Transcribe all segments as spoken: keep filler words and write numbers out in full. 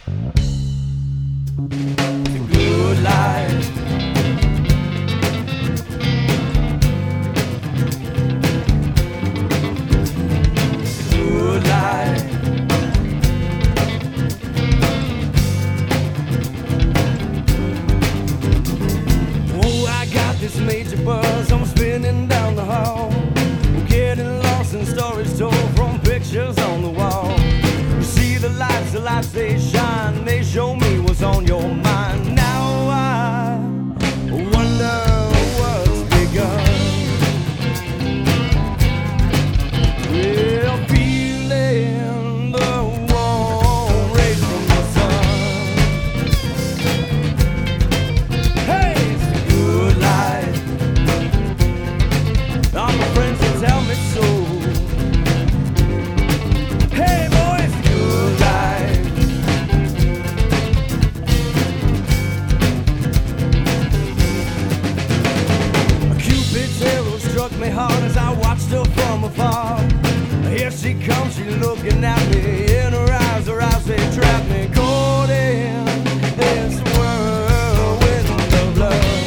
It's a good life. Good life. Oh, I got this major buzz. I'm spinning down the hall, getting lost in stories told from pictures on the wall. You see the lights, the lights they shine, they show me what's on your mind. Now I wonder what's begun. Well, feeling the warm rays from the sun. Hey, it's a good life. All my friends will tell me so. Hey, boy, it's a good life. Cupid's arrow struck me hard as I watched her from afar. Here she comes, she looking at me. In her eyes, her eyes, they trap me. Caught in this whirlwind of love.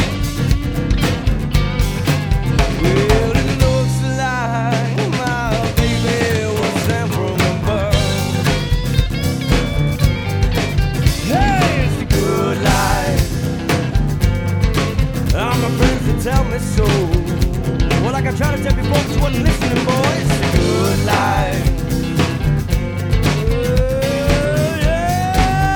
Well, it looks like my baby was sent from above. Hey, it's a good life. All my friends that tell me so. Well, like I tried to tell you folks, you wasn't listening, boys. It's a good life. Oh, yeah.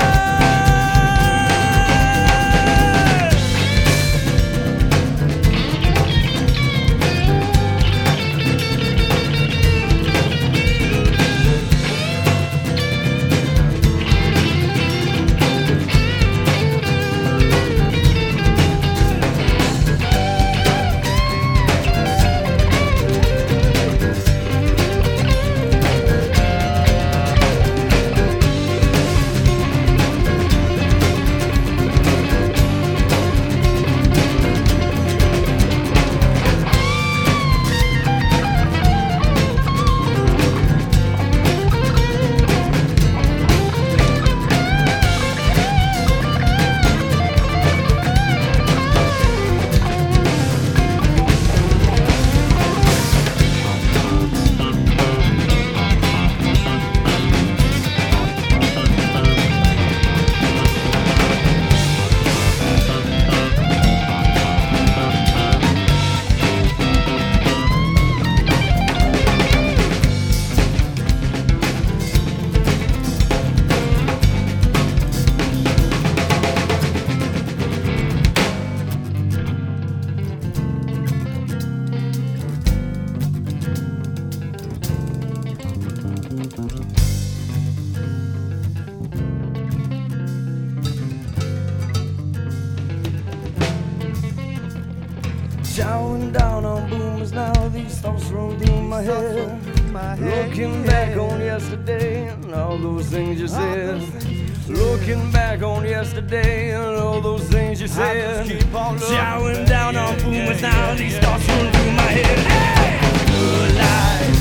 Showering down on boomers now, these thoughts run through my head. Looking back on yesterday and all those things you said. Looking back on yesterday and all those things you said. Showering down on boomers now, these thoughts run through my head. Hey! Good life.